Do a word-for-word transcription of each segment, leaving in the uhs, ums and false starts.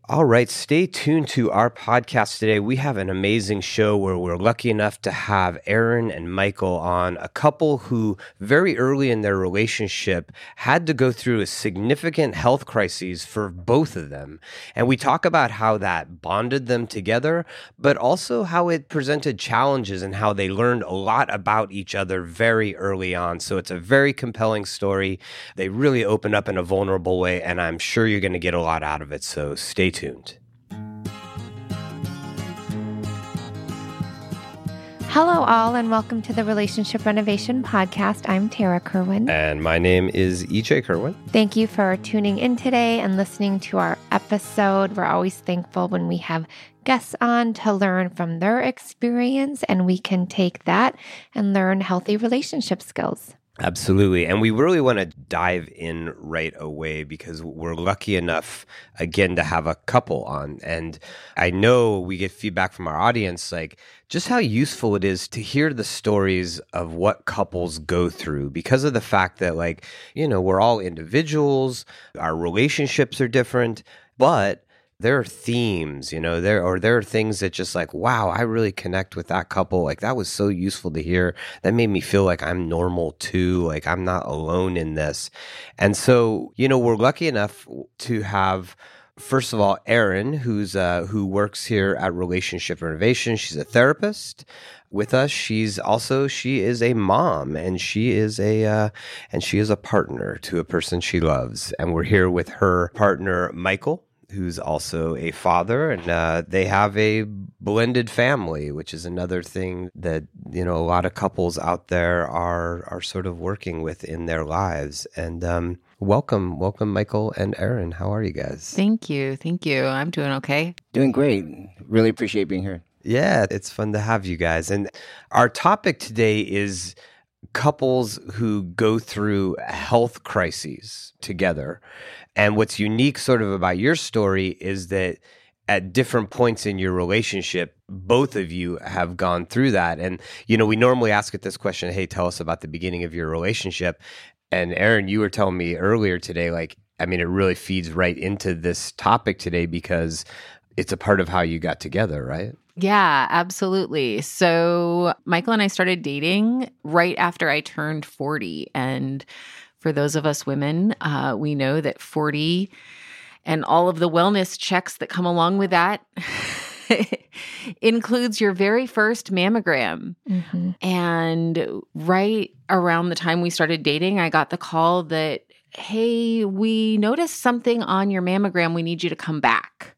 All right, stay tuned to our podcast today. We have an amazing show where we're lucky enough to have Aaron and Michael on, a couple who very early in their relationship had to go through a significant health crisis for both of them. And we talk about how that bonded them together, but also how it presented challenges and how they learned a lot about each other very early on. So it's a very compelling story. They really open up in a vulnerable way, and I'm sure you're going to get a lot out of it. So stay tuned. tuned. Hello, all, and welcome to the Relationship Renovation Podcast. I'm Tara Kerwin. And my name is E J Kerwin. Thank you for tuning in today and listening to our episode. We're always thankful when we have guests on to learn from their experience, and we can take that and learn healthy relationship skills. Absolutely. And we really want to dive in right away because we're lucky enough, again, to have a couple on. And I know we get feedback from our audience, like just how useful it is to hear the stories of what couples go through because of the fact that, like, you know, we're all individuals, our relationships are different, but there are themes, you know, there or there are things that just like, wow, I really connect with that couple. Like that was so useful to hear. That made me feel like I'm normal too. Like I'm not alone in this. And so, you know, we're lucky enough to have, first of all, Erin, who's uh, who works here at Relationship Renovation. She's a therapist with us. She's also she is a mom, and she is a uh, and she is a partner to a person she loves. And we're here with her partner, Michael, who's also a father, and uh, they have a blended family, which is another thing that, you know, a lot of couples out there are are sort of working with in their lives. And um, welcome, welcome, Michael and Erin. How are you guys? Thank you. Thank you. I'm doing okay. Doing great. Really appreciate being here. Yeah, it's fun to have you guys. And our topic today is couples who go through health crises together. And what's unique sort of about your story is that at different points in your relationship, both of you have gone through that. And, you know, we normally ask it this question, hey, tell us about the beginning of your relationship. And Erin, you were telling me earlier today, like, I mean, it really feeds right into this topic today because it's a part of how you got together, right? Yeah, absolutely. So Michael and I started dating right after I turned forty. And for those of us women, uh, we know that forty and all of the wellness checks that come along with that includes your very first mammogram. Mm-hmm. And right around the time we started dating, I got the call that, hey, we noticed something on your mammogram. We need you to come back.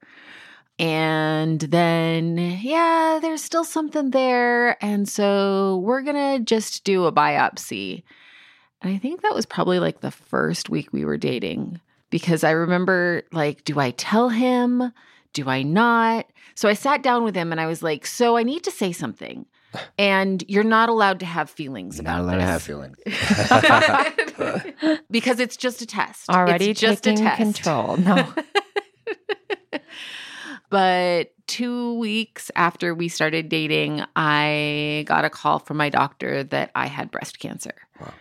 And then, yeah, there's still something there. And so we're going to just do a biopsy. And I think that was probably like the first week we were dating because I remember like, do I tell him? Do I not? So I sat down with him and I was like, so I need to say something. And you're not allowed to have feelings You're about not allowed this. to have feelings. Because it's just a test. Already it's just taking a test. control. No. But two weeks after we started dating, I got a call from my doctor that I had breast cancer. Wow.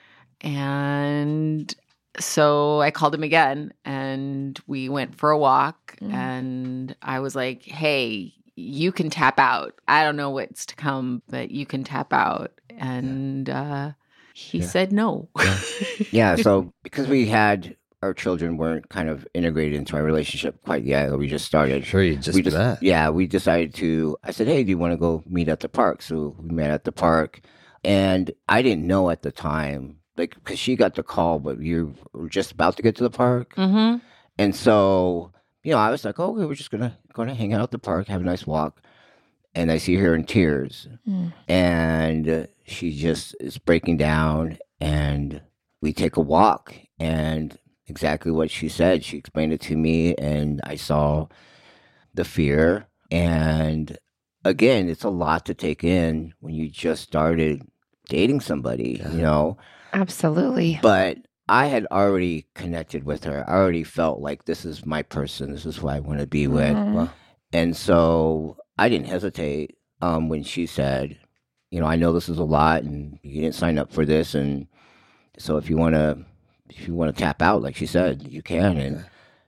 And so I called him again and we went for a walk mm. and I was like, hey, you can tap out. I don't know what's to come, but you can tap out. And yeah. uh, he yeah. said no. Yeah. yeah. So because we had... our children weren't kind of integrated into our relationship quite yet. We just started. Sure, you just we did just, that. Yeah, we decided to, I said, hey, do you want to go meet at the park? So we met at the park. And I didn't know at the time, like, because she got the call, but you were just about to get to the park. Mm-hmm. And so, you know, I was like, oh, okay, we're just going to going to hang out at the park, have a nice walk. And I see her in tears. Mm. And she just is breaking down. And we take a walk. And exactly what she said. She explained it to me, and I saw the fear. And again, it's a lot to take in when you just started dating somebody, yeah. you know? Absolutely. But I had already connected with her. I already felt like this is my person. This is who I want to be with. Mm. And so I didn't hesitate um, when she said, you know, I know this is a lot, and you didn't sign up for this. And so if you want to... if you want to tap out, like she said, you can. And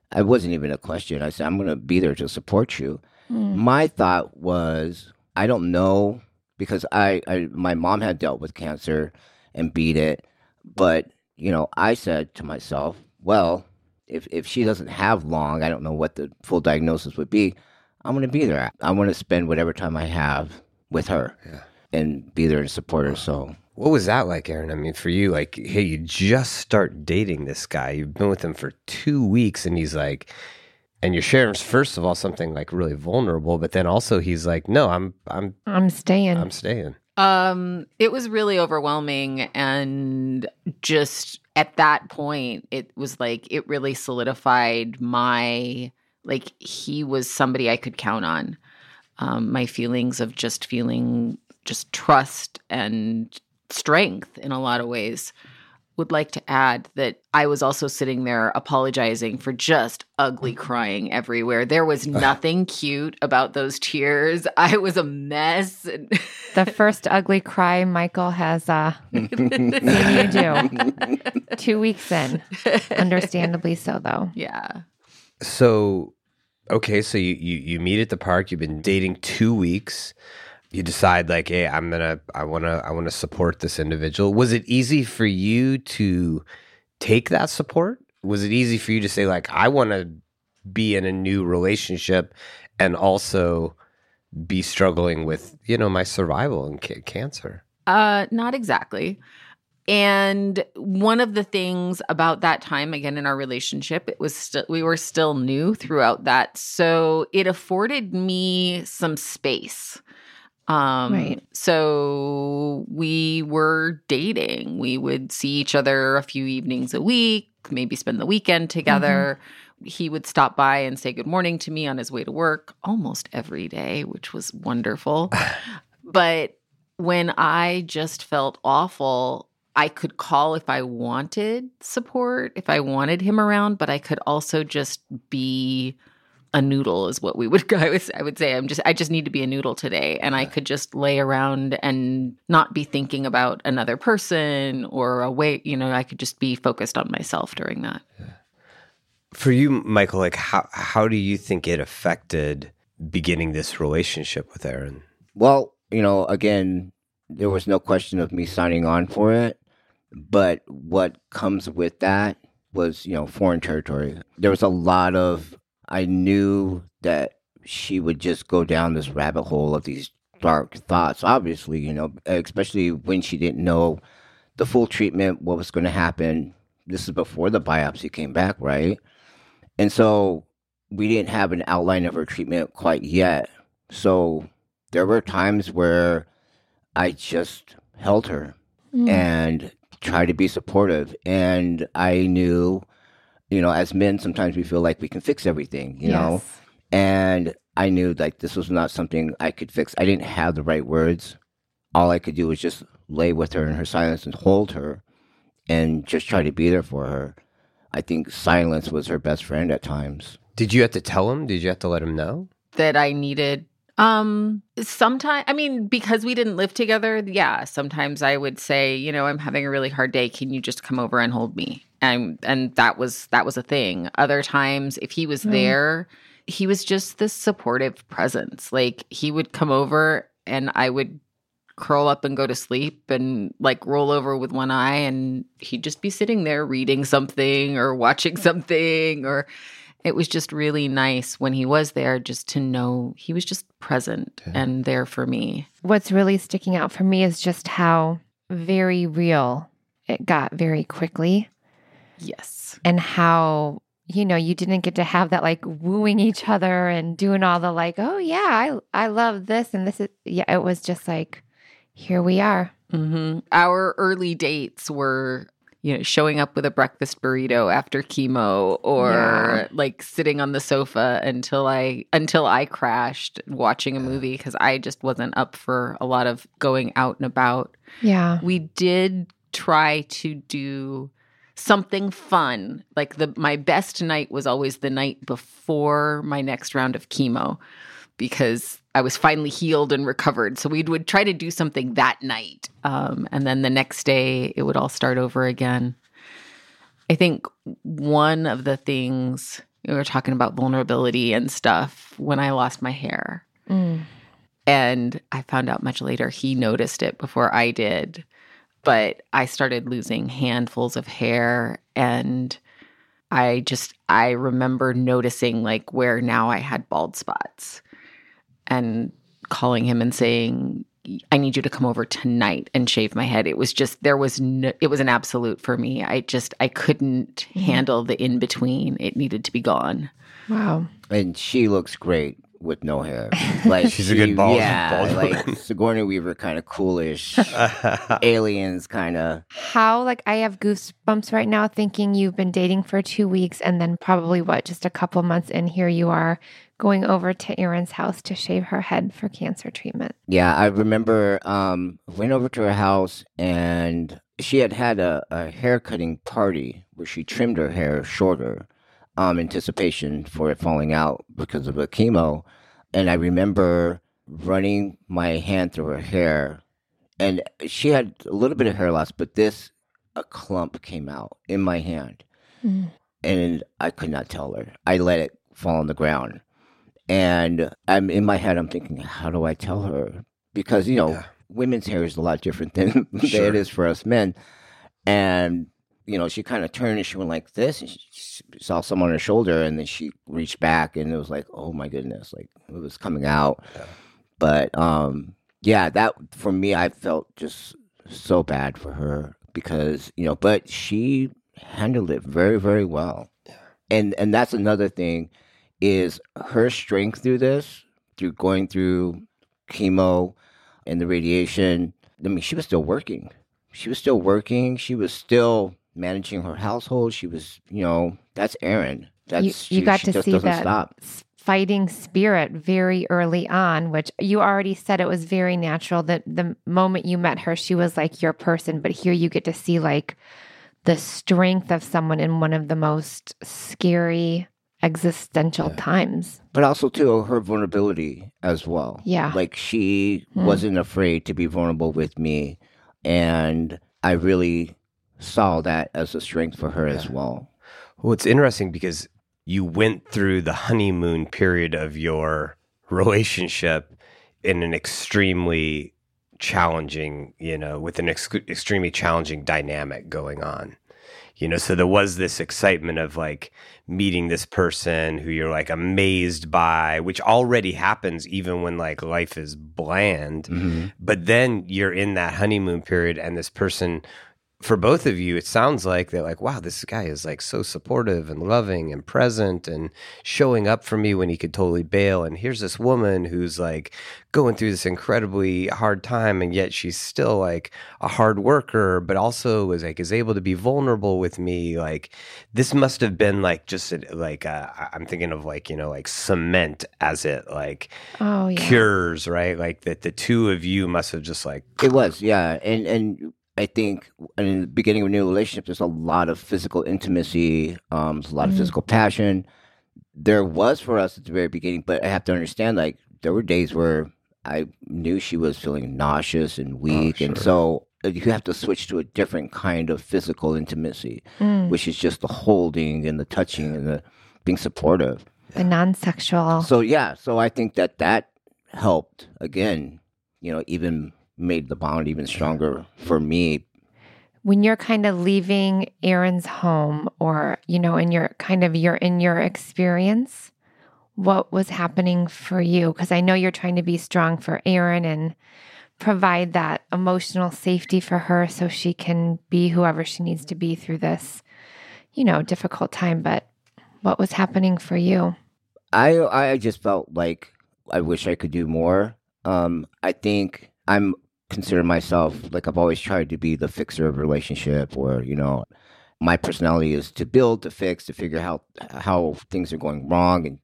it wasn't even a question. I said, I'm going to be there to support you. Mm. My thought was, I don't know, because I, I my mom had dealt with cancer and beat it. But, you know, I said to myself, well, if, if she doesn't have long, I don't know what the full diagnosis would be, I'm going to be there. I want to spend whatever time I have with her Yeah. and be there to support her. So What was that like, Aaron? I mean, for you, like, hey, you just start dating this guy. You've been with him for two weeks, and he's like, and you're sharing, first of all, something like really vulnerable, but then also he's like, no, I'm, I'm, I'm staying. I'm staying. Um, it was really overwhelming, and just at that point, it was like it really solidified my like he was somebody I could count on. Um, my feelings of just feeling just trust and strength in a lot of ways. Would like to add that I was also sitting there apologizing for just ugly crying everywhere. There was nothing cute about those tears. I was a mess. The first ugly cry Michael has uh, seen you do. Two weeks in. Understandably so, though. Yeah. So, okay, so you, you, you meet at the park. You've been dating two weeks. You decide like, hey, I'm gonna, I wanna, I wanna support this individual. Was it easy for you to take that support? Was it easy for you to say like, I want to be in a new relationship and also be struggling with, you know, my survival and ca- cancer? Uh, not exactly. And one of the things about that time, again, in our relationship, it was still, we were still new throughout that. So it afforded me some space. Um, Right. So we were dating. We would see each other a few evenings a week, maybe spend the weekend together. Mm-hmm. He would stop by and say good morning to me on his way to work almost every day, which was wonderful. But when I just felt awful, I could call if I wanted support, if I wanted him around, but I could also just be a noodle is what we would I would, I would say. I'm just I just need to be a noodle today, and I could just lay around and not be thinking about another person or a way, you know, I could just be focused on myself during that. Yeah. For you, Michael, like how how do you think it affected beginning this relationship with Aaron? Well, you know, again, there was no question of me signing on for it, but what comes with that was, you know, foreign territory. There was a lot of I knew that she would just go down this rabbit hole of these dark thoughts, obviously, you know, especially when she didn't know the full treatment, what was going to happen. This is before the biopsy came back, right? And so we didn't have an outline of her treatment quite yet. So there were times where I just held her mm. and tried to be supportive. And I knew, you know, as men, sometimes we feel like we can fix everything, you yes. know? And I knew like this was not something I could fix. I didn't have the right words. All I could do was just lay with her in her silence and hold her and just try to be there for her. I think silence was her best friend at times. Did you have to tell him? Did you have to let him know? That I needed... Um, sometimes, I mean, because we didn't live together, yeah, sometimes I would say, you know, I'm having a really hard day. Can you just come over and hold me? And, and that was, that was a thing. Other times, if he was mm. there, he was just this supportive presence. Like he would come over and I would curl up and go to sleep and like roll over with one eye, and he'd just be sitting there reading something or watching something, or it was just really nice when he was there just to know he was just present yeah. and there for me. What's really sticking out for me is just how very real it got very quickly. Yes. And how, you know, you didn't get to have that like wooing each other and doing all the like, oh yeah, I I love this and this is, yeah, it was just like, here we are. Mm-hmm. Our early dates were, you know, showing up with a breakfast burrito after chemo, or yeah. like sitting on the sofa until I until I crashed watching a movie, because I just wasn't up for a lot of going out and about. Yeah. We did try to do something fun. Like the my best night was always the night before my next round of chemo, because I was finally healed and recovered. So we would try to do something that night. Um, and then the next day, it would all start over again. I think one of the things, we were talking about vulnerability and stuff when I lost my hair. Mm. And I found out much later he noticed it before I did. But I started losing handfuls of hair, and I just, I remember noticing like where now I had bald spots and calling him and saying, I need you to come over tonight and shave my head. It was just, there was no, it was an absolute for me. I just, I couldn't mm. handle the in between. It needed to be gone. Wow. And she looks great with no hair. Like she's she, a good bald, yeah, bald like Sigourney Weaver, kind of coolish, aliens kind of. How, like, I have goosebumps right now thinking you've been dating for two weeks and then probably what, just a couple months in, here you are going over to Erin's house to shave her head for cancer treatment. Yeah, I remember um went over to her house, and she had had a, a hair cutting party where she trimmed her hair shorter. Um, anticipation for it falling out because of the chemo. And I remember running my hand through her hair, and she had a little bit of hair loss, but this, a clump came out in my hand. Mm. And I could not tell her. I let it fall on the ground. And I'm in my head, I'm thinking, how do I tell her? Because, you know, yeah. women's hair is a lot different than, sure. than it is for us men. And you know, she kind of turned and she went like this, and she saw someone on her shoulder, and then she reached back, and it was like, oh my goodness, like it was coming out. Yeah. But um, yeah, that for me, I felt just so bad for her because, you know, but she handled it very, very well. Yeah. And and that's another thing is her strength through this, through going through chemo and the radiation. I mean, she was still working. She was still working. She was still managing her household. She was, you know, that's Erin. That's you, she, you got she to just see doesn't that stop. fighting spirit very early on, which you already said it was very natural that the moment you met her, she was like your person. But here you get to see like the strength of someone in one of the most scary existential yeah. times. But also too, her vulnerability as well. Yeah. Like she mm. wasn't afraid to be vulnerable with me. And I really saw that as a strength for her yeah. as well. Well, it's interesting because you went through the honeymoon period of your relationship in an extremely challenging, you know, with an ex- extremely challenging dynamic going on. You know, so there was this excitement of like meeting this person who you're like amazed by, which already happens even when like life is bland. Mm-hmm. But then you're in that honeymoon period, and this person, for both of you, it sounds like they're like, wow, this guy is like so supportive and loving and present and showing up for me when he could totally bail. And here's this woman who's like going through this incredibly hard time, and yet she's still like a hard worker, but also is like is able to be vulnerable with me. Like this must have been like just a, like a, I'm thinking of like, you know, like cement as it like oh, yeah. cures, right? Like that the two of you must have just like it was, yeah, and and. I think in the beginning of a new relationship, there's a lot of physical intimacy, um, there's a lot mm-hmm. of physical passion. There was for us at the very beginning, but I have to understand, like, there were days where I knew she was feeling nauseous and weak, oh, sure. and so you have to switch to a different kind of physical intimacy, mm. which is just the holding and the touching and the being supportive. The non-sexual. So, yeah, so I think that that helped, again, you know, even made the bond even stronger for me. When you're kind of leaving Erin's home, or, you know, in your kind of your in your experience, what was happening for you? Because I know you're trying to be strong for Erin and provide that emotional safety for her so she can be whoever she needs to be through this, you know, difficult time. But what was happening for you? I I just felt like I wish I could do more. Um, I think I'm consider myself, like I've always tried to be the fixer of a relationship, or, you know, my personality is to build, to fix, to figure out how, how things are going wrong. And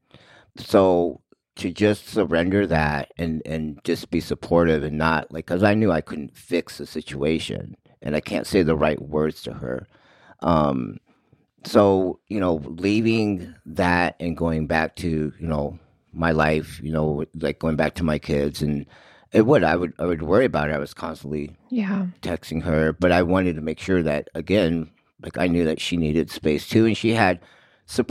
so to just surrender that and, and just be supportive and not like, because I knew I couldn't fix the situation and I can't say the right words to her. Um, so, you know, leaving that and going back to, you know, my life, you know, like going back to my kids, and it would, I would, I would worry about it. I was constantly yeah. texting her, but I wanted to make sure that, again, like I knew that she needed space too. And she had support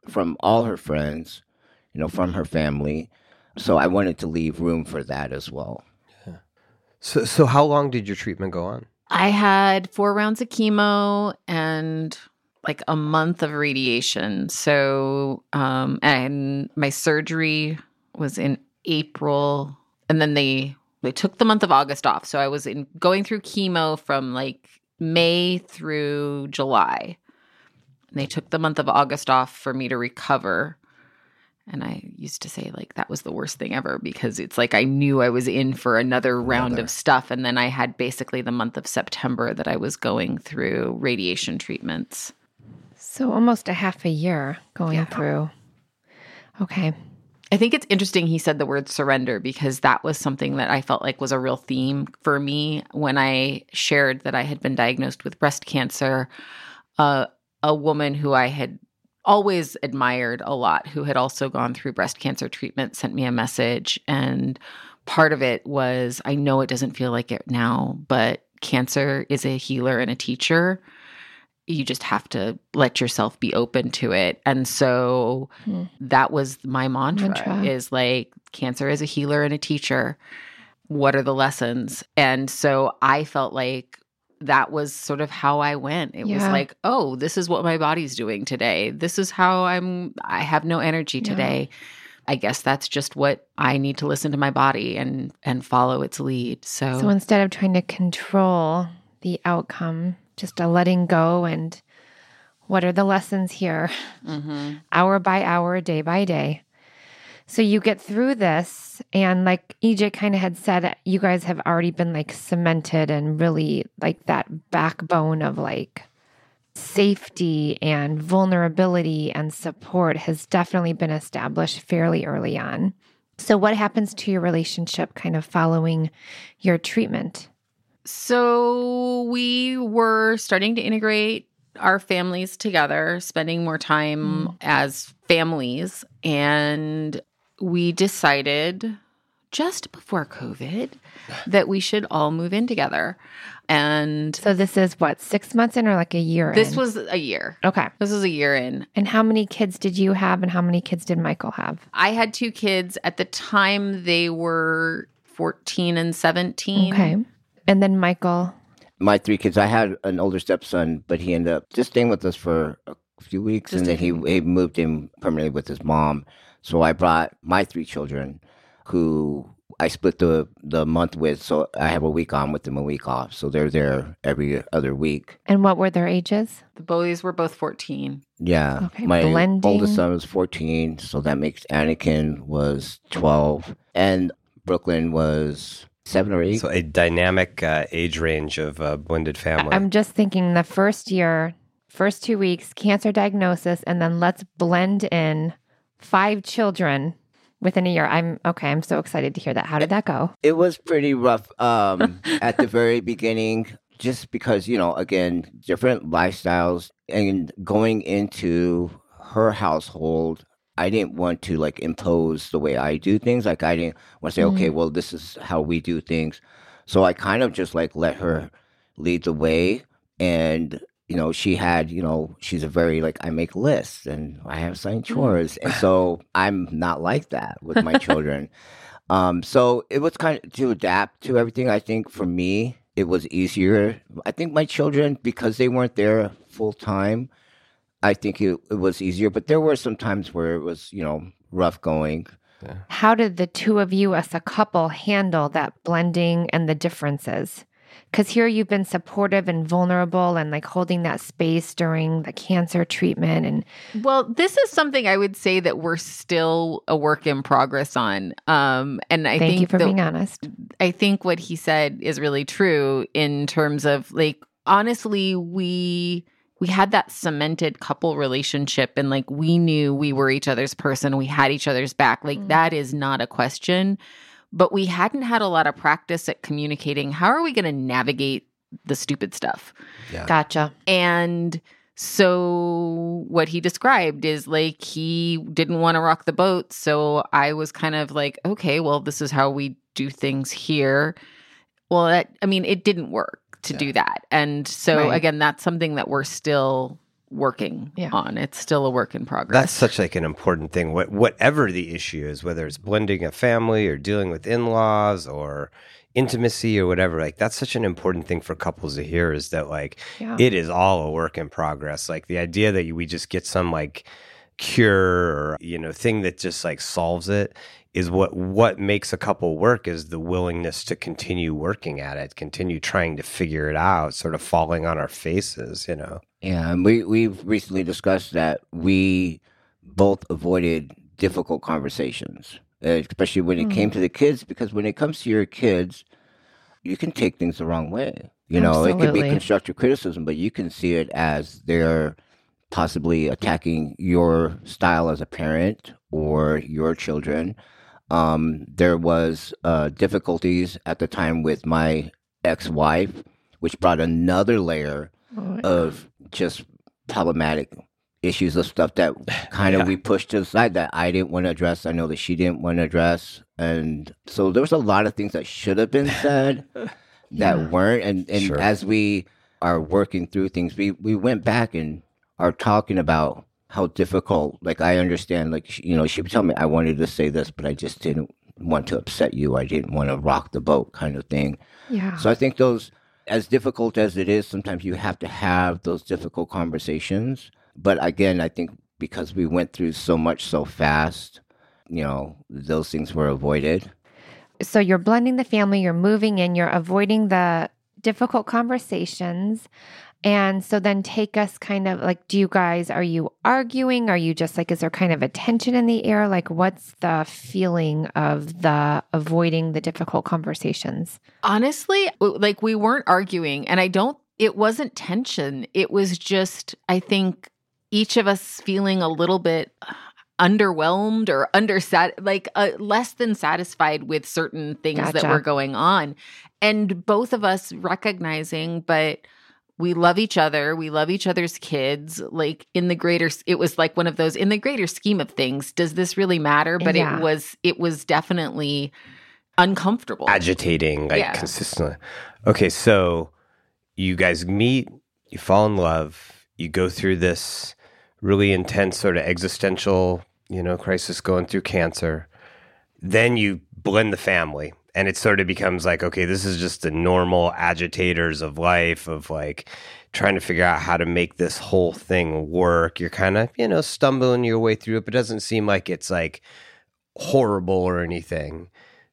from all her friends, you know, from her family. So I wanted to leave room for that as well. Yeah. So, so how long did your treatment go on? I had four rounds of chemo and like a month of radiation. So, um, and my surgery was in April, and then they they took the month of August off. So I was in going through chemo from like May through July. And they took the month of August off for me to recover. And I used to say like that was the worst thing ever because it's like I knew I was in for another round another. of stuff. And then I had basically the month of September that I was going through radiation treatments. So almost a half a year going yeah. through. Okay. I think it's interesting he said the word surrender because that was something that I felt like was a real theme for me when I shared that I had been diagnosed with breast cancer. Uh, a woman who I had always admired a lot, who had also gone through breast cancer treatment, sent me a message. And part of it was, I know it doesn't feel like it now, but cancer is a healer and a teacher. You just have to let yourself be open to it. And so hmm. that was my mantra, mantra is like, cancer is a healer and a teacher. What are the lessons? And so I felt like that was sort of how I went. It yeah. was like, oh, this is what my body's doing today. This is how I'm, I have no energy today. Yeah. I guess that's just what I need to listen to my body and, and follow its lead. So, so instead of trying to control the outcome, just a letting go and what are the lessons here, mm-hmm. hour by hour, day by day. So you get through this, and like E J kind of had said, you guys have already been like cemented and really like that backbone of like safety and vulnerability and support has definitely been established fairly early on. So what happens to your relationship kind of following your treatment? So we were starting to integrate our families together, spending more time mm. as families. And we decided just before COVID that we should all move in together. And so this is what, six months in or like a year this in? This was a year. Okay. This was a year in. And how many kids did you have and how many kids did Michael have? I had two kids. At the time, they were fourteen and seventeen. Okay. And then Michael? My three kids. I had an older stepson, but he ended up just staying with us for a few weeks, just and then he, he moved in permanently with his mom. So I brought my three children, who I split the, the month with. So I have a week on with them, a week off. So they're there every other week. And what were their ages? The boys were both fourteen. Yeah. Okay. My Blending. oldest son was fourteen. So that makes Anakin was twelve. And Brooklyn was seven or eight. So a dynamic uh, age range of uh, blended family. I'm just thinking the first year, first two weeks, cancer diagnosis, and then let's blend in five children within a year. I'm okay. I'm so excited to hear that. How did that go? It was pretty rough um, at the very beginning, just because, you know, again, different lifestyles, and going into her household, I didn't want to like impose the way I do things. Like I didn't want to say, mm-hmm. okay, well, this is how we do things. So I kind of just like let her lead the way. And, you know, she had, you know, she's a very like, I make lists and I have assigned chores. And so I'm not like that with my children. Um, so it was kind of to adapt to everything. I think for me, it was easier. I think my children, because they weren't there full time, I think it, it was easier, but there were some times where it was, you know, rough going. Yeah. How did the two of you as a couple handle that blending and the differences? Because here you've been supportive and vulnerable and like holding that space during the cancer treatment. And well, this is something I would say that we're still a work in progress on. Um, and I thank think you for the, being honest. I think what he said is really true in terms of like, honestly, we... we had that cemented couple relationship, and like we knew we were each other's person. We had each other's back. Like mm. that is not a question, but we hadn't had a lot of practice at communicating. How are we going to navigate the stupid stuff? Yeah. Gotcha. And so what he described is like, he didn't want to rock the boat. So I was kind of like, okay, well, this is how we do things here. Well, that, I mean, it didn't work to yeah. do that. And so, right. again, that's something that we're still working Yeah. on. It's still a work in progress. That's such like an important thing. What, whatever the issue is, whether it's blending a family or dealing with in-laws or intimacy or whatever, like that's such an important thing for couples to hear, is that like Yeah. it is all a work in progress. Like the idea that we just get some like cure or, you know, thing that just like solves it is what what makes a couple work, is the willingness to continue working at it, continue trying to figure it out, sort of falling on our faces, you know. Yeah, and we, we've recently discussed that we both avoided difficult conversations, uh, especially when it Mm. came to the kids, because when it comes to your kids, you can take things the wrong way. You know, it could be Absolutely. constructive criticism, but you can see it as they're possibly attacking your style as a parent or your children. Um, there was uh, difficulties at the time with my ex-wife, which brought another layer Oh, of just problematic issues of stuff that kind of Yeah. we pushed to the side that I didn't want to address. I know that she didn't want to address. And so there was a lot of things that should have been said that Yeah. weren't. And, and Sure. as we are working through things, we, we went back and are talking about how difficult, like I understand, like, she- you know, she would tell me I wanted to say this, but I just didn't want to upset you. I didn't want to rock the boat kind of thing. yeah. So I think those, as difficult as it is, sometimes you have to have those difficult conversations. But again, I think because we went through so much so fast, you know, those things were avoided. So you're blending the family, you're moving in, you're avoiding the difficult conversations. And so then take us kind of like, do you guys, are you arguing? Are you just like, is there kind of a tension in the air? Like, what's the feeling of the avoiding the difficult conversations? Honestly, w- like we weren't arguing, and I don't, it wasn't tension. It was just, I think, each of us feeling a little bit underwhelmed or undersat, like uh, less than satisfied with certain things that Gotcha. were going on. And both of us recognizing, but we love each other. We love each other's kids. Like in the greater, it was like one of those, in the greater scheme of things, does this really matter? But Yeah. it was, it was definitely uncomfortable. Agitating, like Yeah. consistently. Okay, so you guys meet, you fall in love, you go through this really intense sort of existential, you know, crisis, going through cancer. Then you blend the family, and it sort of becomes like, okay, this is just the normal agitators of life, of like trying to figure out how to make this whole thing work. You're kind of, you know, stumbling your way through it, but it doesn't seem like it's like horrible or anything.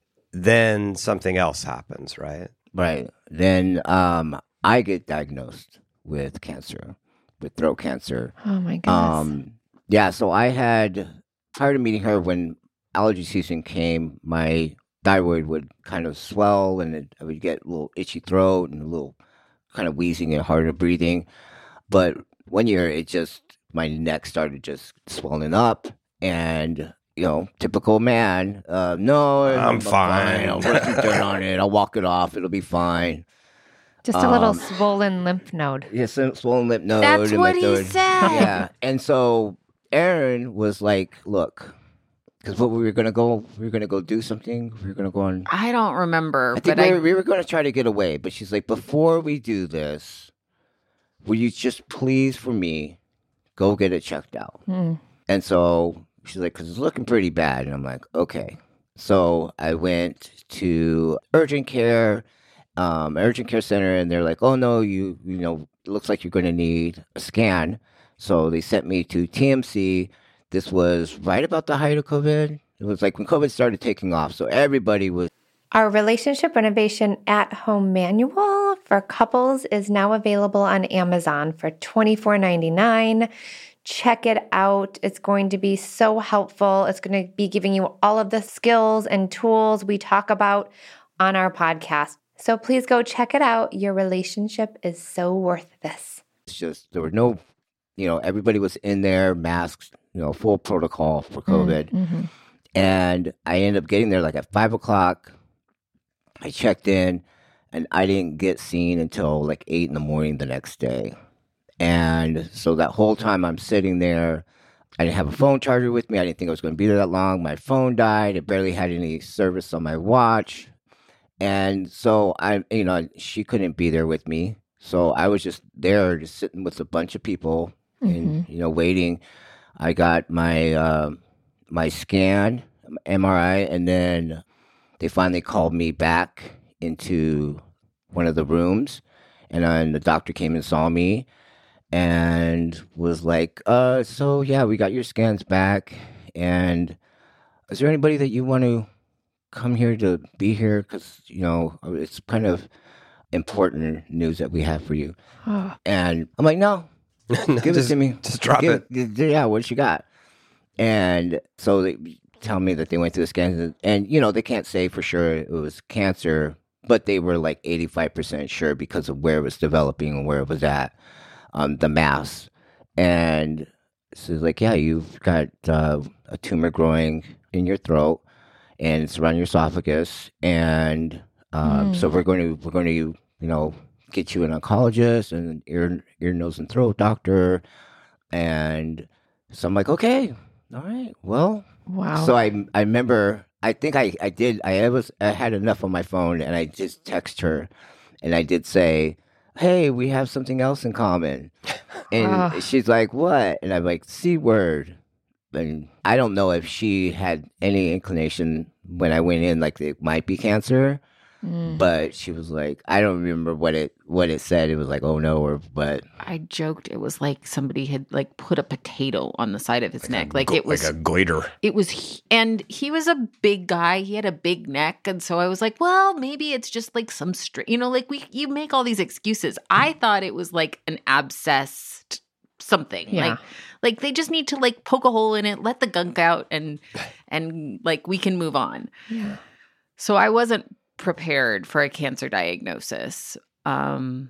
Then something else happens, right? Right. Then um, I get diagnosed with cancer, with throat cancer. Oh my goodness. Um, yeah, so I had, prior to meeting her, when allergy season came, my thyroid would kind of swell, and it, I would get a little itchy throat and a little kind of wheezing and harder breathing. But one year, it just, my neck started just swelling up, and, you know, typical man, uh, no, I'm fine. I'll put some dirt on it. I'll walk it off. It'll be fine. Just a little um, swollen lymph node. Yeah, some swollen lymph node. That's and what lymph he node. said. Yeah, and so Aaron was like, "Look, because what we were gonna go, we were gonna go do something. We were gonna go on. I don't remember, I think but we I, were, we were gonna try to get away, but she's like, before we do this, will you just please, for me, go get it checked out?" Hmm. And so she's like, "Because it's looking pretty bad," and I'm like, "Okay." So I went to urgent care. Um, urgent care center, and they're like, "Oh no, you you know, it looks like you're going to need a scan." So they sent me to T M C. This was right about the height of COVID. It was like when COVID started taking off, so everybody was. Our relationship renovation at home manual for couples is now available on Amazon for twenty-four ninety-nine. Check it out. It's going to be so helpful. It's going to be giving you all of the skills and tools we talk about on our podcast. So please go check it out. Your relationship is so worth this. It's just there were no, you know, everybody was in there, masks, you know, full protocol for COVID, Mm-hmm. and I ended up getting there like at five o'clock. I checked in, and I didn't get seen until like eight in the morning the next day. And so that whole time I'm sitting there, I didn't have a phone charger with me. I didn't think I was going to be there that long. My phone died. It barely had any service on my watch. And so I, you know, she couldn't be there with me. So I was just there, just sitting with a bunch of people and you know, waiting. I got my uh, my scan, M R I, and then they finally called me back into one of the rooms, and then the doctor came and saw me, and was like, "Uh, so yeah, we got your scans back, and is there anybody that you want to come here to be here? Because you know, it's kind of important news that we have for you." Oh. And I'm like, "No, No, give just, it to me. Just drop Give, it. Yeah, what you got?" And so they tell me that they went through the scans, and, and you know, they can't say for sure it was cancer, but they were like eighty-five percent sure because of where it was developing and where it was at, um, the mass. And so it's like, yeah, you've got uh, a tumor growing in your throat, and it's around your esophagus, and um, mm. so we're going to we're going to you know get you an oncologist and an ear ear nose and throat doctor, and so I'm like, okay, all right, well, wow. So I I remember I think I, I did I was I had enough on my phone, and I just text her, and I did say, hey, we have something else in common, and uh. she's like, what? And I'm like, C word. And I don't know if she had any inclination when I went in, like it might be cancer, mm. but she was like, I don't remember what it what it said. It was like, oh no, or but I joked it was like somebody had like put a potato on the side of his like neck, a, like it was like a goiter. It was, and he was a big guy. He had a big neck, and so I was like, well, maybe it's just like some straight, you know, like we you make all these excuses. I thought it was like an abscessed something, yeah. like. Like they just need to like poke a hole in it, let the gunk out, and and like we can move on. Yeah. So I wasn't prepared for a cancer diagnosis, um,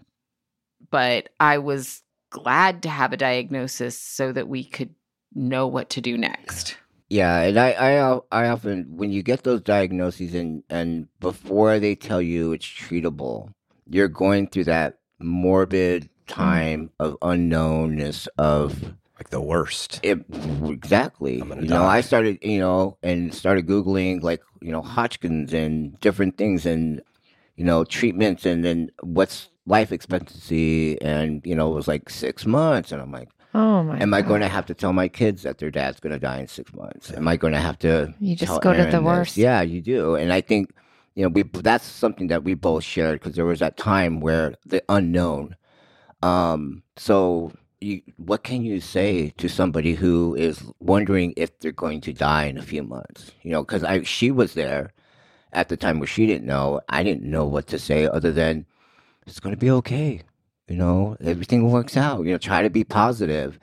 but I was glad to have a diagnosis so that we could know what to do next. Yeah, and I I, I often when you get those diagnoses and and before they tell you it's treatable, you're going through that morbid time mm. of unknownness of. Like the worst. It, exactly. You die. know, I started, you know, and started Googling like, you know, Hodgkin's and different things and, you know, treatments and then what's life expectancy. And, you know, it was like six months. And I'm like, oh my Am God. I going to have to tell my kids that their dad's going to die in six months? Am I going to have to You just tell go Aaron to the this? worst. Yeah, you do. And I think, you know, we that's something that we both shared because there was that time where the unknown. Um, so... You, what can you say to somebody who is wondering if they're going to die in a few months? You know, because I she was there at the time where she didn't know. I didn't know what to say other than it's going to be okay. You know, everything works out. You know, try to be positive.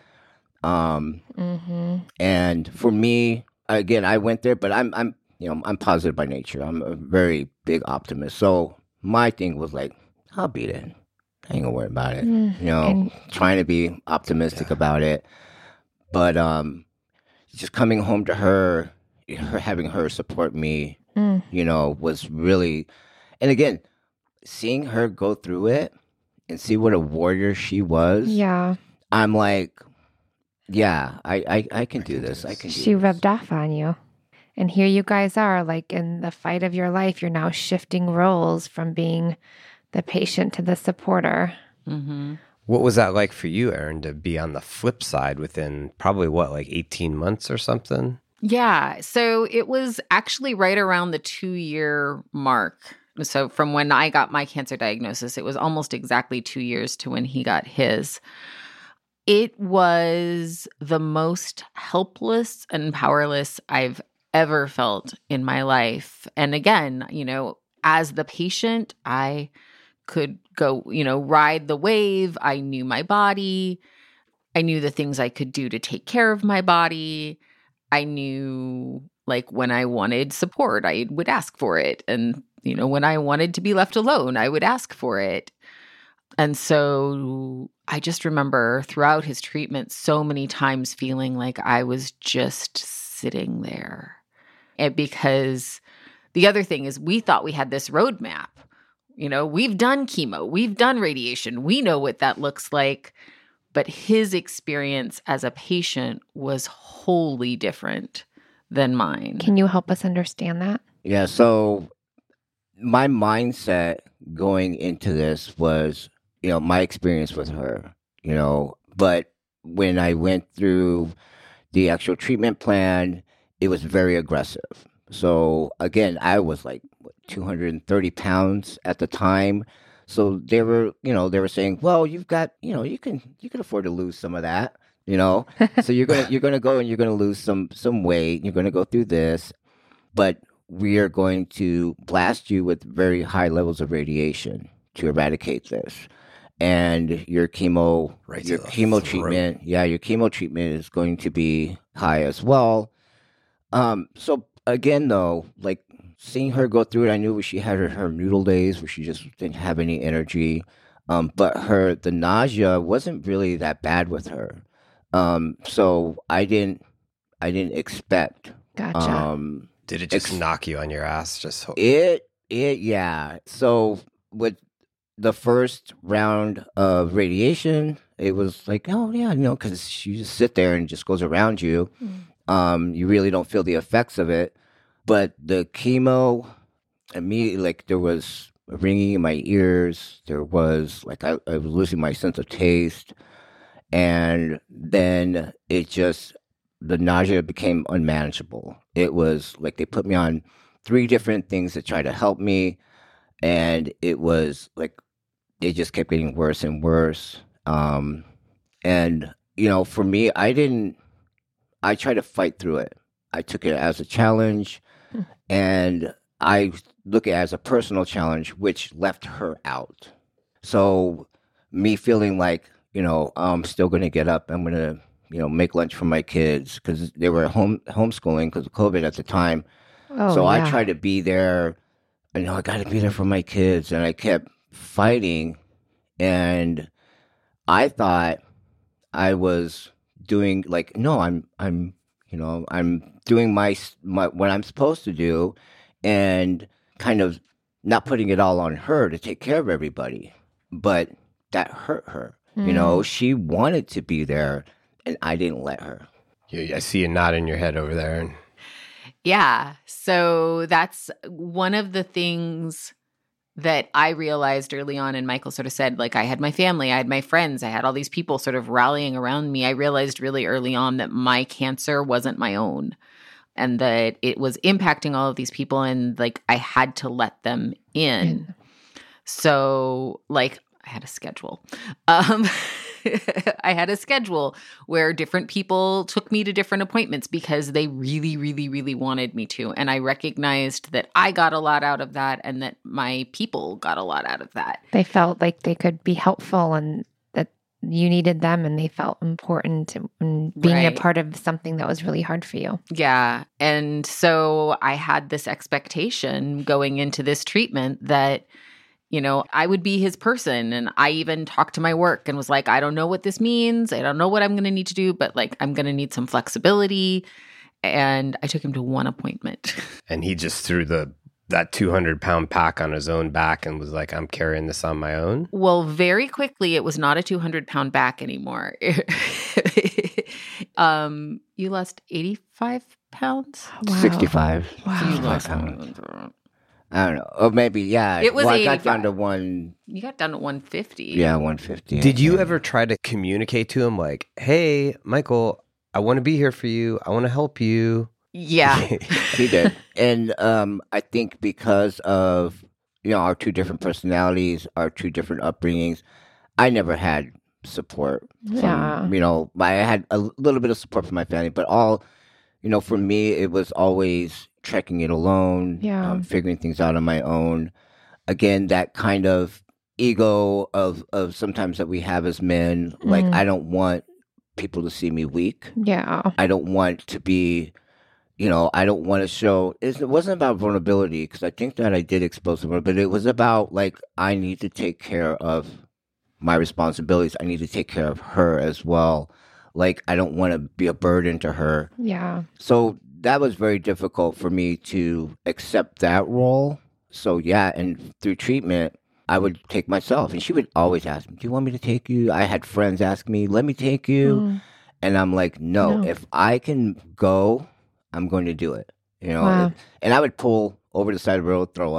Um, mm-hmm. And for me, again, I went there, but I'm I'm you know I'm positive by nature. I'm a very big optimist. So my thing was like, I'll beat it. I ain't gonna worry about it. Mm, you know, and, trying to be optimistic yeah. about it. But um, just coming home to her, her having her support me, mm. you know, was really, and again, seeing her go through it and see what a warrior she was. Yeah. I'm like, yeah, I, I, I can do this. I can do She this. rubbed off on you. And here you guys are, like in the fight of your life, you're now shifting roles from being the patient to the supporter. Mm-hmm. What was that like for you, Erin, to be on the flip side within probably what, like eighteen months or something? Yeah. So it was actually right around the two year mark. So from when I got my cancer diagnosis, it was almost exactly two years to when he got his. It was the most helpless and powerless I've ever felt in my life. And again, you know, as the patient, I could go, you know, ride the wave. I knew my body. I knew the things I could do to take care of my body. I knew, like, when I wanted support, I would ask for it. And, you know, when I wanted to be left alone, I would ask for it. And so I just remember throughout his treatment so many times feeling like I was just sitting there. And because the other thing is we thought we had this roadmap. You know, we've done chemo, we've done radiation, we know what that looks like. But his experience as a patient was wholly different than mine. Can you help us understand that? Yeah, so my mindset going into this was, you know, my experience with her, you know, but when I went through the actual treatment plan, it was very aggressive. So again, I was like what, two hundred thirty pounds at the time. So they were, you know, they were saying, well, you've got, you know, you can, you can afford to lose some of that, you know, so you're going to, you're going to go and you're going to lose some, some weight. You're going to go through this, but we are going to blast you with very high levels of radiation to eradicate this. And your chemo, Right your to the chemo throat. treatment, yeah, your chemo treatment is going to be high as well. Um, so again, though, like seeing her go through it, I knew she had her, her noodle days where she just didn't have any energy. Um, but her, the nausea wasn't really that bad with her. Um, so I didn't, I didn't expect. Gotcha. Um, Did it just Ex- knock you on your ass? Just so- it, it, yeah. So with the first round of radiation, it was like, oh yeah, you know, because you just sit there and it just goes around you. Mm. Um, you really don't feel the effects of it. But the chemo, immediately, like there was a ringing in my ears. There was like I, I was losing my sense of taste, and then it just the nausea became unmanageable. It was like they put me on three different things to try to help me, and it was like it just kept getting worse and worse. Um, and you know, for me, I didn't. I tried to fight through it. I took it as a challenge, Hmm. and I look at it as a personal challenge, which left her out. So me feeling like, you know, I'm still going to get up. I'm going to, you know, make lunch for my kids because they were home homeschooling because of COVID at the time. Oh, so yeah. I tried to be there. You know, I got to be there for my kids, and I kept fighting. And I thought I was doing like, no, I'm, I'm, you know, I'm doing my, my what I'm supposed to do, and kind of not putting it all on her to take care of everybody. But that hurt her. You know, she wanted to be there, and I didn't let her. You, I see you nodding your head over there. And Yeah. So that's one of the things that I realized early on. And Michael sort of said, like, I had my family, I had my friends, I had all these people sort of rallying around me. I realized really early on that my cancer wasn't my own, and that it was impacting all of these people, and like I had to let them in. Mm. So like I had a schedule. Um, I had a schedule where different people took me to different appointments because they really, really, really wanted me to. And I recognized that I got a lot out of that, and that my people got a lot out of that. They felt like they could be helpful and that you needed them, and they felt important and being Right. a part of something that was really hard for you. Yeah. And so I had this expectation going into this treatment that, you know, I would be his person. And I even talked to my work and was like, I don't know what this means. I don't know what I'm going to need to do, but like, I'm going to need some flexibility. And I took him to one appointment. and he just threw the that two hundred pound pack on his own back and was like, I'm carrying this on my own. Well, very quickly, it was not a two hundred pound back anymore. um, you lost eighty-five pounds? Wow. sixty-five. Wow. You sixty-five lost- pounds. I don't know. Or maybe, yeah. It was well, I got down eighty-five. to one, You got down to one fifty. yeah, one fifty. Did you yeah. ever try to communicate to him like, hey, Michael, I want to be here for you. I want to help you. Yeah. He did. And um, I think because of, you know, our two different personalities, our two different upbringings, I never had support. From, Yeah. You know, I had a little bit of support from my family, but all, you know, for me, it was always trekking it alone, Yeah. um, figuring things out on my own. Again, that kind of ego of, of sometimes that we have as men, like, Mm. I don't want people to see me weak. Yeah. I don't want to be, you know, I don't want to show, it wasn't about vulnerability, because I think that I did expose the vulnerability, but it was about, like, I need to take care of my responsibilities. I need to take care of her as well. Like, I don't want to be a burden to her. Yeah. So that was very difficult for me to accept that role. So, yeah, and through treatment, I would take myself, and she would always ask me, do you want me to take you? I had friends ask me, let me take you. Mm. And I'm like, no, No. if I can go, I'm going to do it. You know, Wow. and, and I would pull over the side of the road, throw up,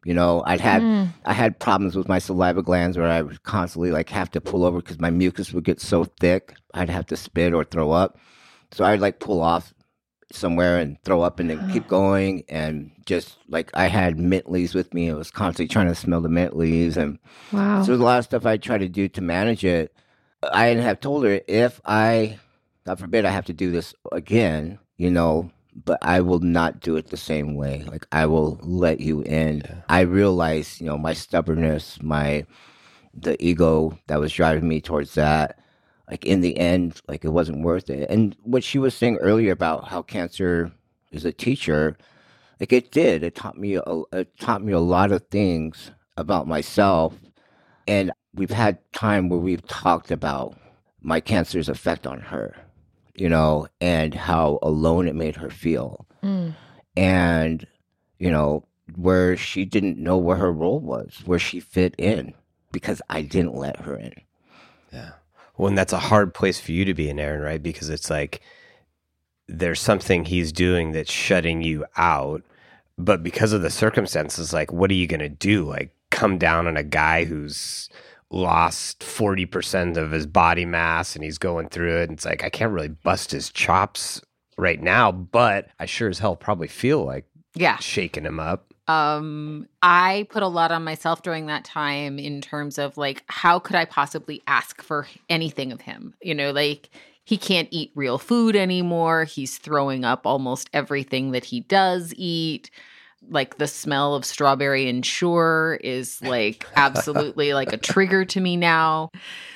You know, I'd had Mm. I had problems with my saliva glands where I would constantly like have to pull over because my mucus would get so thick I'd have to spit or throw up. So I'd like pull off somewhere and throw up and then keep going, and just like I had mint leaves with me. I was constantly trying to smell the mint leaves, and Wow. so there's a lot of stuff I try to do to manage it. I have told her if I, God forbid, I have to do this again, you know, but I will not do it the same way. Like I will let you in. Yeah. I realize, you know, my stubbornness, my the ego that was driving me towards that. Like in the end, like it wasn't worth it. And what she was saying earlier about how cancer is a teacher, like it did. It taught me a, it taught me a lot of things about myself. And we've had time where we've talked about my cancer's effect on her, you know, and how alone it made her feel. Mm. And, you know, where she didn't know where her role was, where she fit in, because I didn't let her in. Yeah. Well, and that's a hard place for you to be in, Aaron, right? Because it's like there's something he's doing that's shutting you out. But because of the circumstances, like, what are you going to do? Like, come down on a guy who's lost forty percent of his body mass and he's going through it. And it's like, I can't really bust his chops right now, but I sure as hell probably feel like Yeah. shaking him up. Um, I put a lot on myself during that time in terms of like, how could I possibly ask for anything of him? You know, like he can't eat real food anymore. He's throwing up almost everything that he does eat. Like the smell of strawberry and Sure is like absolutely like a trigger to me now.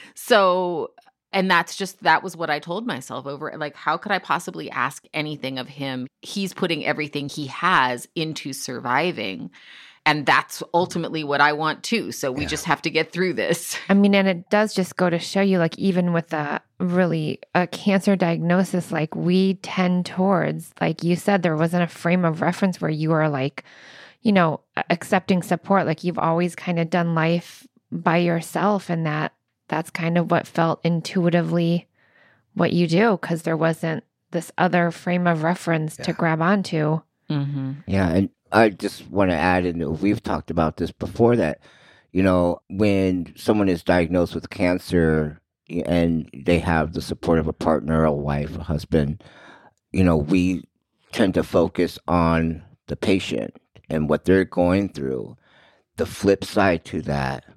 So, and that's just, that was what I told myself over, like, how could I possibly ask anything of him? He's putting everything he has into surviving. And that's ultimately what I want too. So we Yeah. just have to get through this. I mean, and it does just go to show you, like, even with a really a cancer diagnosis, like we tend towards, like you said, there wasn't a frame of reference where you are like, you know, accepting support. Like you've always kind of done life by yourself, and that that's kind of what felt intuitively what you do, because there wasn't this other frame of reference to Yeah. grab onto. Mm-hmm. Yeah, and I just want to add, and we've talked about this before, that, you know, when someone is diagnosed with cancer and they have the support of a partner, a wife, a husband, you know, we tend to focus on the patient and what they're going through. The flip side to that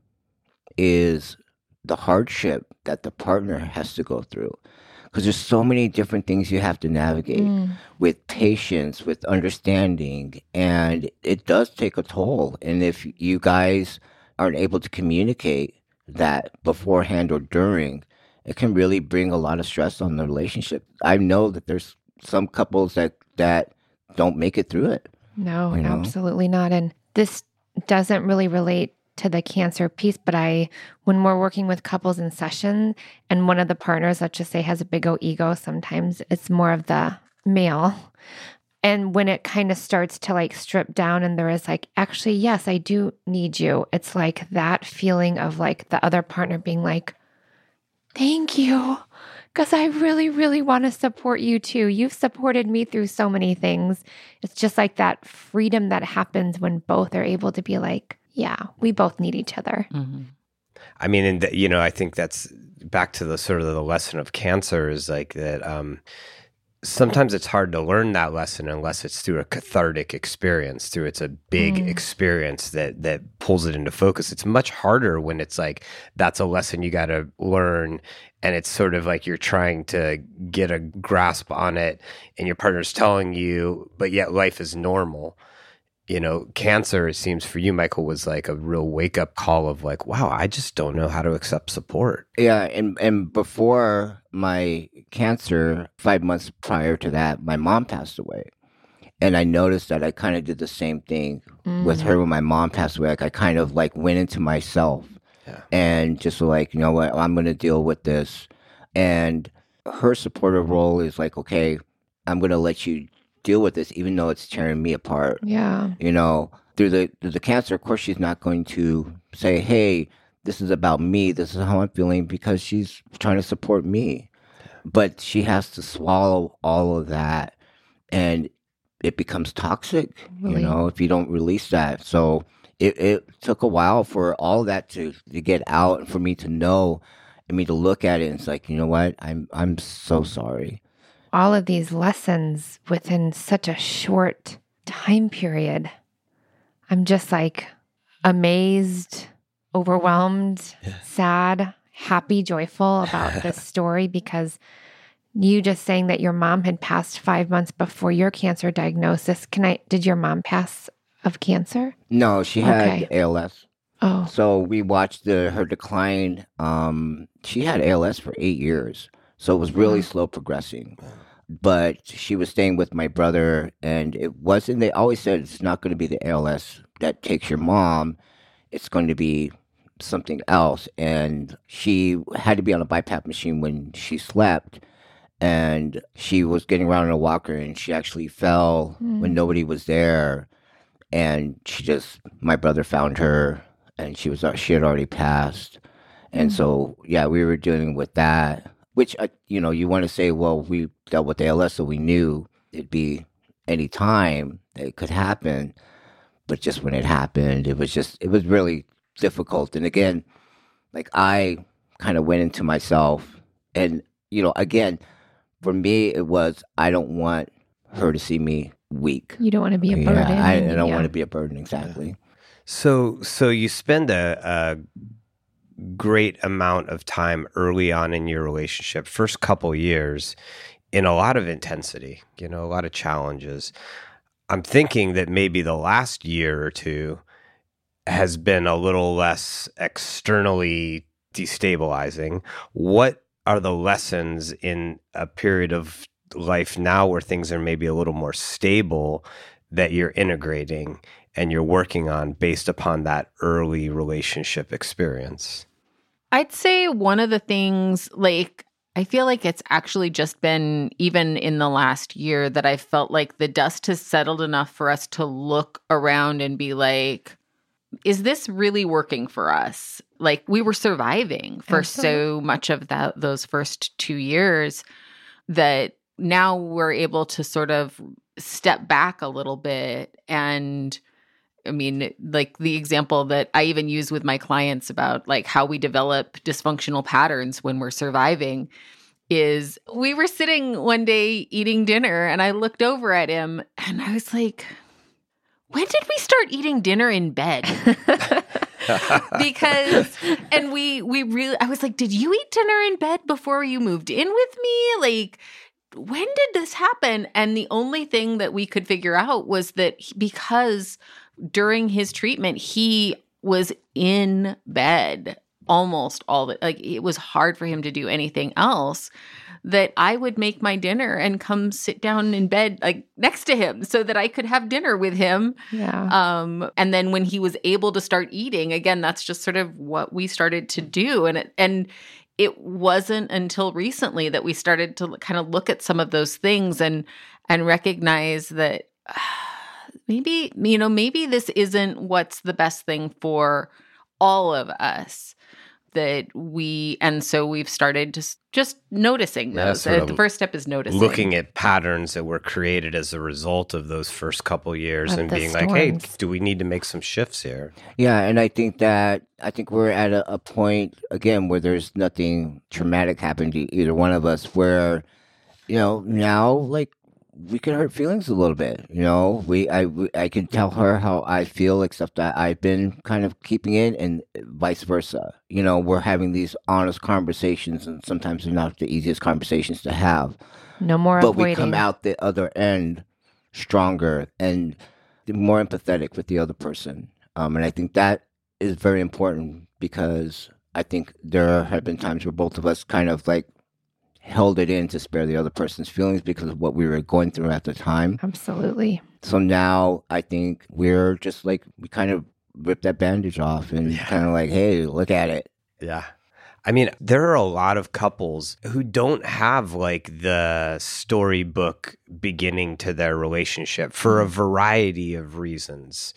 is the hardship that the partner has to go through. Because there's so many different things you have to navigate Mm. with patience, with understanding, and it does take a toll. And if you guys aren't able to communicate that beforehand or during, it can really bring a lot of stress on the relationship. I know that there's some couples that, that don't make it through it. No, You know? absolutely not. And this doesn't really relate to the cancer piece, but I, when we're working with couples in session and one of the partners, let's just say, has a big old ego, sometimes it's more of the male. And when it kind of starts to like strip down and there is like, actually, yes, I do need you. It's like that feeling of like the other partner being like, thank you. Because I really, really want to support you too. You've supported me through so many things. It's just like that freedom that happens when both are able to be like, yeah, we both need each other. Mm-hmm. I mean, and th- you know, I think that's back to the sort of the lesson of cancer is like that. Um, sometimes it's hard to learn that lesson unless it's through a cathartic experience, through it's a big Mm. experience that that pulls it into focus. It's much harder when it's like that's a lesson you got to learn, and it's sort of like you're trying to get a grasp on it, and your partner's telling you, but yet life is normal. You know, cancer, it seems for you, Michael, was like a real wake up call of like, wow, I just don't know how to accept support. Yeah, and, and before my cancer, five months prior to that, my mom passed away. And I noticed that I kind of did the same thing Mm. with her when my mom passed away. Like I kind of like went into myself Yeah. and just like, you know what, I'm going to deal with this. And her supportive role is like, okay, I'm going to let you deal with this, even though it's tearing me apart. Yeah. You know, through the through the cancer, of course, she's not going to say, hey, this is about me. This is how I'm feeling, because she's trying to support me. But she has to swallow all of that, and it becomes toxic, Really? you know, if you don't release that. So it, it took a while for all that to, to get out and for me to know and me to look at it and it's like, you know what? I'm I'm so sorry. All of these lessons within such a short time period. I'm just like amazed, overwhelmed, yeah. sad, happy, joyful about this story because you just saying that your mom had passed five months before your cancer diagnosis. Can I, did your mom pass of cancer? No, she had okay. A L S. Oh. So we watched the, her decline. Um, she had A L S for eight years. So it was really oh. slow progressing. But she was staying with my brother, and it wasn't, they always said it's not going to be the A L S that takes your mom. It's going to be something else. And she had to be on a BiPAP machine when she slept, and she was getting around in a walker, and she actually fell mm. when nobody was there. And she just, my brother found her, and she was, she had already passed. And mm. so, yeah, we were dealing with that. Which, uh, you know, you want to say, well, we dealt with A L S, so we knew it'd be any time that it could happen. But just when it happened, it was just, it was really difficult. And again, like I kind of went into myself. And, you know, again, for me, it was, I don't want her to see me weak. You don't want to be a burden. Yeah, I, I don't yeah. want to be a burden, exactly. So, so you spend a... a great amount of time early on in your relationship, first couple years, in a lot of intensity, you know, a lot of challenges. I'm thinking that maybe the last year or two has been a little less externally destabilizing. What are the lessons in a period of life now where things are maybe a little more stable that you're integrating and you're working on based upon that early relationship experience? I'd say one of the things, like, I feel like it's actually just been, even in the last year, that I felt like the dust has settled enough for us to look around and be like, is this really working for us? Like, we were surviving for Absolutely. so much of that those first two years that now we're able to sort of step back a little bit. And I mean, like the example that I even use with my clients about like how we develop dysfunctional patterns when we're surviving is we were sitting one day eating dinner and I looked over at him and I was like, when did we start eating dinner in bed? Because, and we, we really, I was like, did you eat dinner in bed before you moved in with me? Like, when did this happen? And the only thing that we could figure out was that because during his treatment, he was in bed almost all the, like it was hard for him to do anything else, that I would make my dinner and come sit down in bed like next to him so that I could have dinner with him. Yeah. Um, and then when he was able to start eating, again, that's just sort of what we started to do. And it, and it wasn't until recently that we started to kind of look at some of those things and and recognize that uh, maybe, you know, maybe this isn't what's the best thing for all of us. That we, and so we've started just just noticing those. Yeah, uh, the first step is noticing. Looking at patterns that were created as a result of those first couple years of and being storms. Like, hey, do we need to make some shifts here? Yeah, and I think that, I think we're at a, a point, again, where there's nothing traumatic happened to either one of us, where, you know, now, like, we can hurt feelings a little bit, you know. We, I, we, I can tell her how I feel, except that I've been kind of keeping it, and vice versa. You know, we're having these honest conversations, and sometimes they're not the easiest conversations to have. No more but avoiding. We come out the other end stronger and more empathetic with the other person. Um, and I think that is very important, because I think there have been times where both of us kind of like held it in to spare the other person's feelings because of what we were going through at the time. Absolutely. So now I think we're just like, we kind of rip that bandage off and yeah. kind of like, hey, look at it. Yeah. I mean, there are a lot of couples who don't have like the storybook beginning to their relationship for a variety of reasons.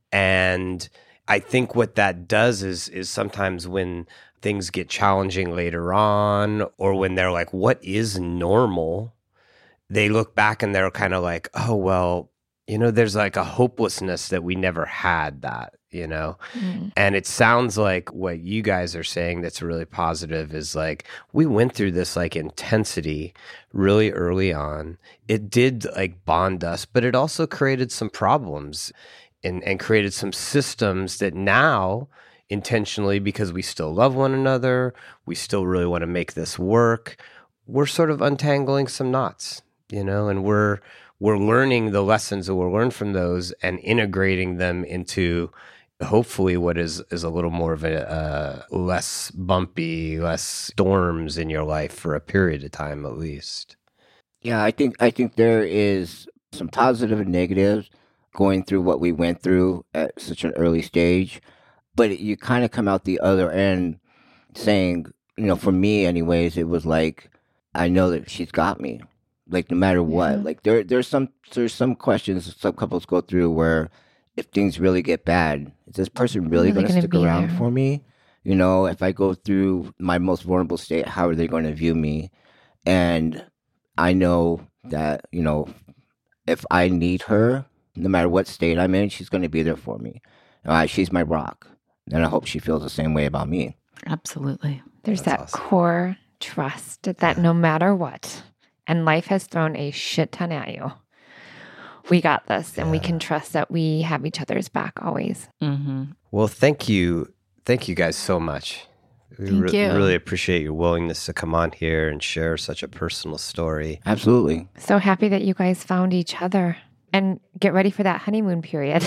And I think what that does is is sometimes when things get challenging later on, or when they're like, what is normal? They look back and they're kind of like, oh, well, you know, there's like a hopelessness that we never had that, you know? Mm. And it sounds like what you guys are saying that's really positive is like, we went through this like intensity really early on. It did like bond us, but it also created some problems and, and created some systems that now intentionally, because we still love one another, we still really want to make this work, we're sort of untangling some knots, you know, and we're we're learning the lessons that we'll learn from those and integrating them into hopefully what is is a little more of a uh, less bumpy, less storms in your life for a period of time at least. Yeah, I think I think there is some positive and negatives going through what we went through at such an early stage, but you kind of come out the other end saying, you know, for me anyways, it was like, I know that she's got me. Like, no matter what, yeah. like there, there's some, there's some questions some couples go through where if things really get bad, is this person really, really going to stick around there for me? You know, if I go through my most vulnerable state, how are they going to view me? And I know that, you know, if I need her, no matter what state I'm in, she's going to be there for me. Uh, she's my rock. And I hope she feels the same way about me. Absolutely. There's That's that awesome. core trust that no matter what, and life has thrown a shit ton at you, we got this, and yeah. we can trust that we have each other's back always. Mm-hmm. Well, thank you. Thank you guys so much. We thank re- you. really appreciate your willingness to come on here and share such a personal story. Absolutely. So happy that you guys found each other. And get ready for that honeymoon period.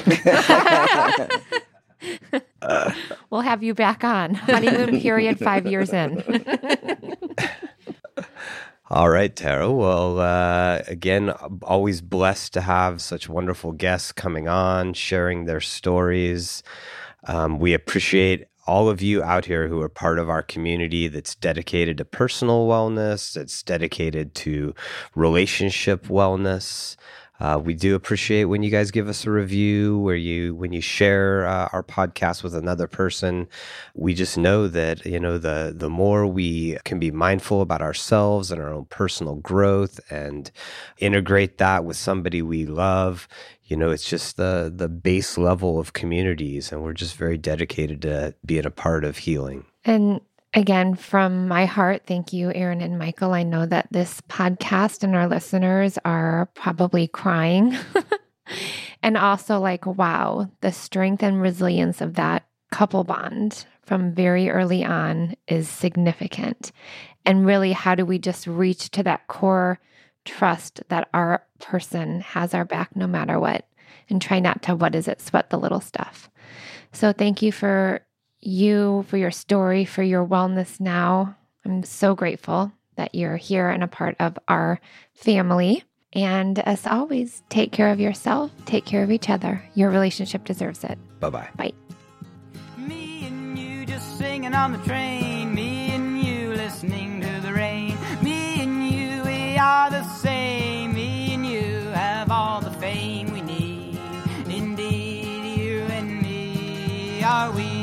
uh, we'll have you back on. Honeymoon period five years in. All right, Tara. Well, uh, again, always blessed to have such wonderful guests coming on, sharing their stories. Um, we appreciate all of you out here who are part of our community that's dedicated to personal wellness, that's dedicated to relationship wellness. Uh, we do appreciate when you guys give us a review, where you when you share uh, our podcast with another person. We just know that, you know, the the more we can be mindful about ourselves and our own personal growth and integrate that with somebody we love, you know, it's just the the base level of communities, and we're just very dedicated to being a part of healing. And again, from my heart, thank you, Aaron and Michael. I know that this podcast and our listeners are probably crying. And also like, wow, the strength and resilience of that couple bond from very early on is significant. And really, how do we just reach to that core trust that our person has our back no matter what, and try not to, what is it, sweat the little stuff. So thank you for you, for your story, for your wellness now. I'm so grateful that you're here and a part of our family. And as always, take care of yourself, take care of each other. Your relationship deserves it. Bye-bye. Bye. Me and you just singing on the train. Me and you listening to the rain. Me and you, we are the same. Me and you have all the fame we need. Indeed, you and me are we.